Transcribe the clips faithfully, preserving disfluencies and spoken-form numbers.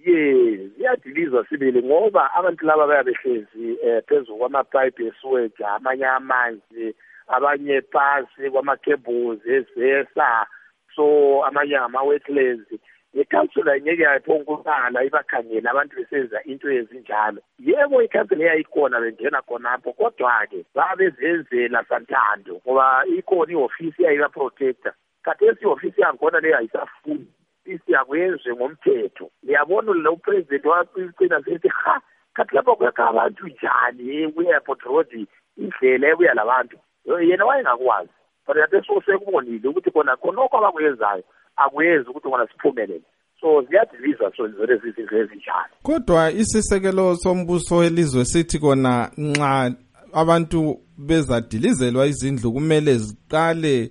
Ye, ziyadilizwa sibili ngoba abantu laba bayabehlezi eh, phezulu kwamapipe esiweja, amanye amanzi, abanye phansi kwama-cables ezesa, so amanye ama-wetlands. Ikhansula ngeke yayiphonkulala ibakhangela abantu besenza into ezinjalo. Yebo ikhansula yayikhona bengena khonapho, kodwa-ke babezenzela santando ngoba ikhona i-ofisi yayiba-protector. Khathesi i-ofisi yakhona leyo ayisafuni. Isiyakwenze ngomthetho. Liyabona lo president waqina sethi ha kathi lapho kwakha abantu njani ku-airport road indlela ebuya labantu yena wayengakwazi but yabeso sekubonile ukuthi khona khonokho abakwenzayo akwenzi ukuthi kona siphumelele. So ziyadiliza so lezi zinto ezinjalo. Kodwa isisekelo sombuso elizwe sithi kona nxa abantu bezadilizelwa izindlu kumele ziqale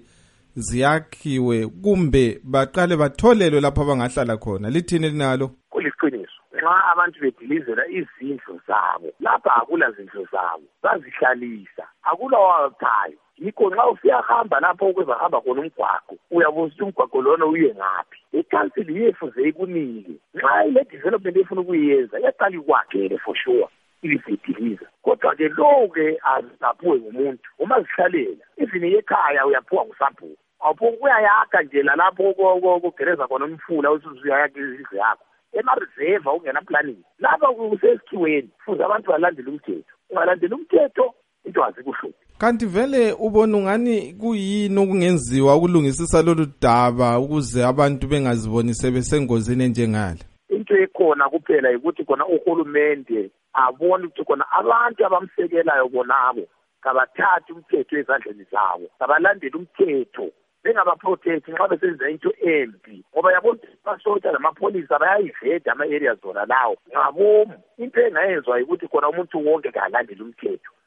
ziyakhiwe kumbe baqale batholelwe lapho abangahlala khona. Lithini linalo? Kuliqiniso. Nxa abantu bedilizela izindlu zabo lapha akula zindlu zabo bazihlalisa akula waphayo. Yikho nxa usiyahamba lapho ukuzahamba khona umgwaqo uyabuza umgwaqo lona uye ngaphi. Ikhansili yefuze ikunike nxa ile development efuna ukuyenza yaqala ikwakhele for sure ilizidiliza. Kodwa-ke lo-ke azaphuwe ngumuntu uma zihlalela even ekhaya uyaphuwa ngusaphuwa. Awupho kuyayakha nje lalapho kogereza khona umfula usuzuyakha izindlu yakho ema-reserve ungena planning lapha kusesikhiweni futhi abantu balandele umthetho. Ungalandela umthetho into azikuhluphi. Kanti vele ubona ungani kuyini okungenziwa ukulungisisa lolu daba ukuze abantu bengaziboni sebesengozini enjengale? Into ekhona kuphela ukuthi khona uhulumende abone ukuthi khona abantu abamsekelayo bonabo kabathatha umthetho ezandleni zabo kabalandele umthetho bengabaprotect nxa besenza into embi ngoba yabona basotsha namapholisa bayayiveda ama-areas zona lawo ngabomu. Into engayenzwa ukuthi khona umuntu wonke kalandele umthetho